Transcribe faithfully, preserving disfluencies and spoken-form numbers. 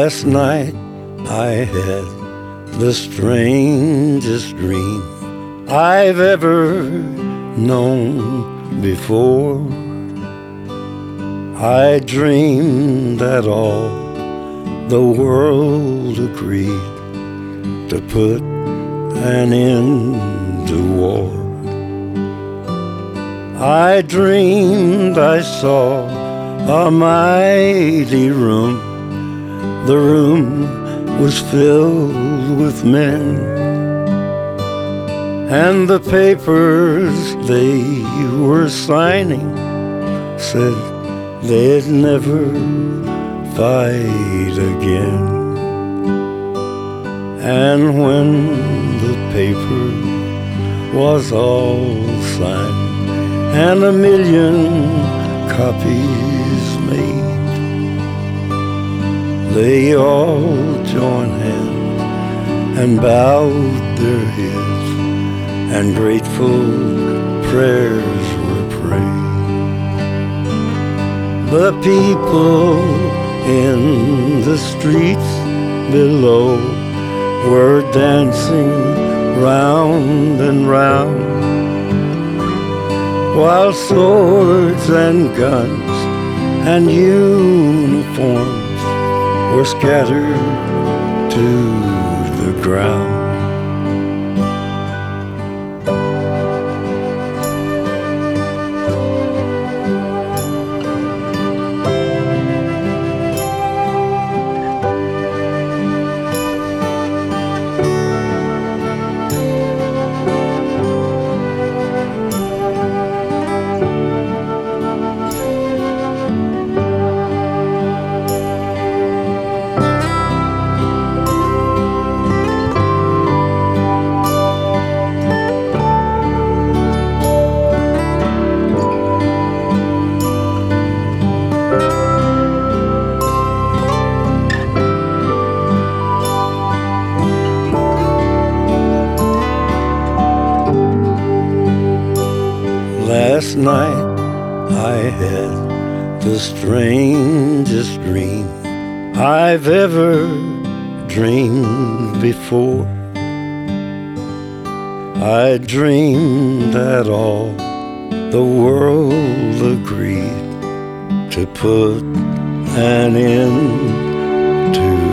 Last night I had the strangest dream I've ever known before. I dreamed that all the world agreed to put an end to war. I dreamed I saw a mighty room. The room was filled with men, and the papers they were signing said they'd never fight again. And when the paper was all signed and a million copies made, they all joined hands and bowed their heads, and grateful prayers were prayed. The people in the streets below were dancing round and round, while swords and guns and uniforms were scattered to the ground. Last night I had the strangest dream I've ever dreamed before. I dreamed that all the world agreed to put an end to